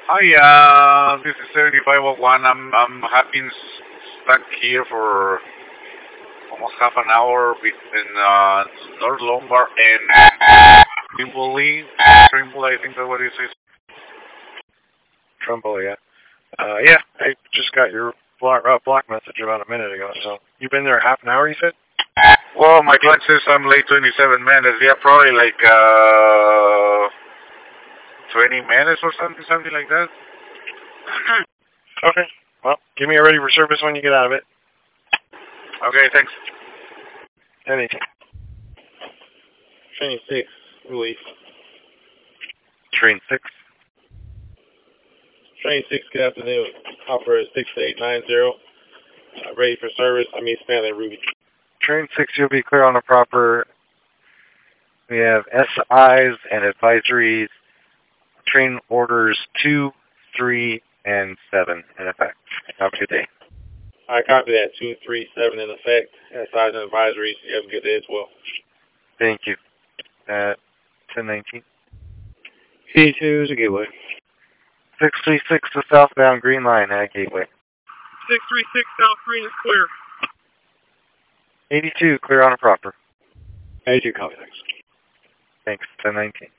Hi, this is 7501. I'm having stuck here for almost half an hour between North Lombard and Trimble, I think that's what it is. Trumbull, yeah. Yeah, I just got your block message about a minute ago. So you've been there half an hour, you said? Well, my clock says I'm late 27 minutes. Yeah, probably like 20 minutes or something like that. Okay. Well, give me a ready for service when you get out of it. Okay, thanks. Anything. Train 6, relief. Train 6. Train 6, good afternoon. Operator 6890. Ready for service. I'm East Stanley, Ruby. Train 6, you'll be clear on the proper. We have SIs and advisories. Train orders 2, 3, and 7 in effect. Have a good day. I copy that. 2, 3, 7 in effect. SIs and advisories. You have a good day as well. Thank you. 1019. C2 to Gateway. 636 to southbound Green Line at Gateway. 636 South Green is clear. 82, clear on a proper. 82, copy, thanks. Thanks, 1019.